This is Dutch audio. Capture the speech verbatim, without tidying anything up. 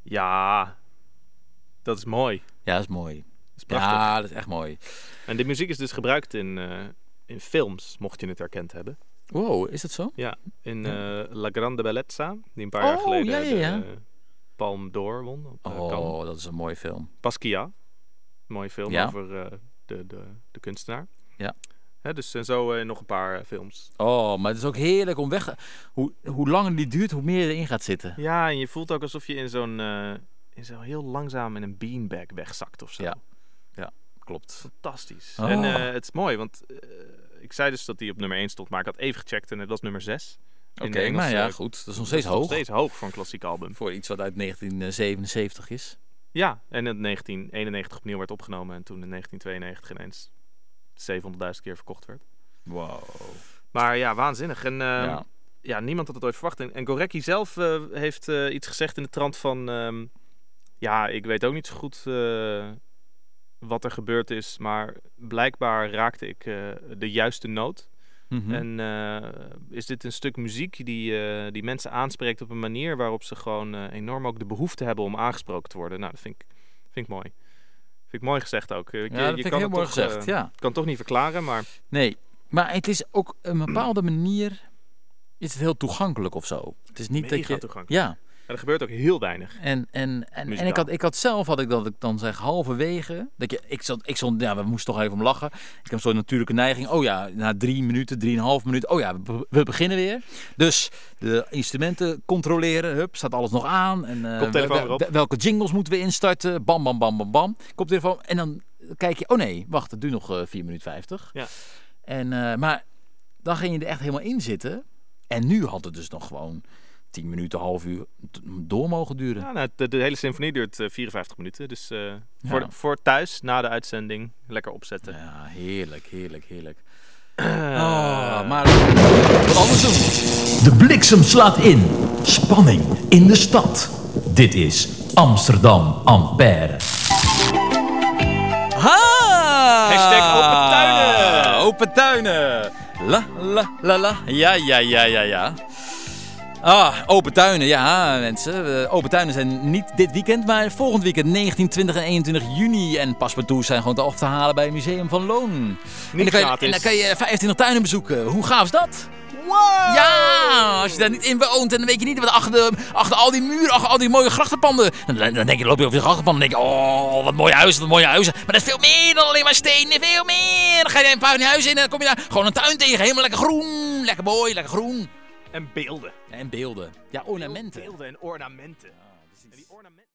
Ja, dat is mooi. Ja, dat is mooi. Dat is prachtig. Ja, dat is echt mooi. En de muziek is dus gebruikt in, uh, in films, mocht je het herkend hebben. Wow, is dat zo? Ja, in Ja. uh, La Grande Bellezza, die een paar Oh, jaar geleden ja, ja, ja. de uh, Palme d'Or won. Op, uh, Oh, Cannes. dat is een mooie film. Basquiat, mooie film Ja. over uh, de, de, de kunstenaar. Ja. Hè, dus en zo uh, nog een paar uh, films. Oh, maar het is ook heerlijk om weg... Hoe, hoe langer die duurt, hoe meer je erin gaat zitten. Ja, en je voelt ook alsof je in zo'n... Uh, in zo heel langzaam in een beanbag wegzakt of zo. Ja, ja, klopt. Fantastisch. Oh. En uh, het is mooi, want uh, ik zei dus dat hij op nummer één stond, maar ik had even gecheckt en het was nummer zes. Oké, okay, maar ja, goed. Dat is nog steeds dat is hoog. nog steeds hoog voor een klassiek album. Voor iets wat uit negentien zevenenzeventig is. Ja, en in negentien eenennegentig opnieuw werd opgenomen en toen in negentien tweeënnegentig ineens zevenhonderdduizend keer verkocht werd. Wow. Maar ja, waanzinnig. En uh, ja. ja, niemand had het ooit verwacht. En, en Gorecki zelf uh, heeft uh, iets gezegd in de trant van... Um, ja, ik weet ook niet zo goed uh, wat er gebeurd is, maar blijkbaar raakte ik uh, de juiste noot. Mm-hmm. En uh, is dit een stuk muziek die, uh, die mensen aanspreekt op een manier waarop ze gewoon uh, enorm ook de behoefte hebben om aangesproken te worden. Nou, dat vind ik, vind ik mooi. Vind ik mooi gezegd ook. Ja, je, dat je vind ik kan heel het mooi toch, gezegd, uh, ja. kan het toch niet verklaren, maar... Nee, maar het is ook op een bepaalde manier... is het heel toegankelijk of zo. Het is niet Mega dat je... toegankelijk. Ja. En er gebeurt ook heel weinig. En, en, en, en ik, had, ik had zelf, had ik dat ik dan zeg, halverwege. Dat je, ik zat, ik stond, ja, we moesten toch even om lachen. Ik heb zo'n natuurlijke neiging. Oh ja, na drie minuten, drieënhalf minuten. Oh ja, we, we beginnen weer. Dus de instrumenten controleren. Hup, staat alles nog aan. En, uh, Koptelefoon erop. Welke jingles moeten we instarten? Bam, bam, bam, bam, bam. Koptelefoon. En dan kijk je, oh nee, wacht, het duurt nog uh, vier minuten vijftig. Ja. En, uh, maar dan ging je er echt helemaal in zitten. En nu had het dus nog gewoon... tien minuten, half uur door mogen duren. Ja, nou, de, de hele symfonie duurt uh, vierenvijftig minuten. Dus uh, ja. voor, voor thuis, na de uitzending, lekker opzetten. Ja, heerlijk, heerlijk, heerlijk. Uh, oh, maar wat anders doen. De bliksem slaat in. Spanning in de stad. Dit is Amsterdam Ampère. Ha! Hashtag open tuinen. Open tuinen. La, la, la, la. Ja, ja, ja, ja, ja. Ah, open tuinen, ja mensen. Uh, open tuinen zijn niet dit weekend, maar volgend weekend negentien, twintig en eenentwintig juni. En paspartouts zijn gewoon te op te halen bij het Museum van Loon. Niet en, dan kan je, gratis. en dan kan je vijfentwintig tuinen bezoeken. Hoe gaaf is dat? Wow! Ja, als je daar niet in woont en dan weet je niet wat achter, de, achter al die muren, achter al die mooie grachtenpanden. Dan, dan denk je, loop je over de grachtenpanden en denk je, oh, wat mooie huizen, wat mooie huizen. Maar dat is veel meer dan alleen maar stenen, veel meer. Dan ga je een paar huizen in en dan kom je daar gewoon een tuin tegen. Helemaal lekker groen, lekker mooi, lekker groen. En beelden. En beelden. Ja, ornamenten. Beelden en ornamenten. Ja, en die ornamenten.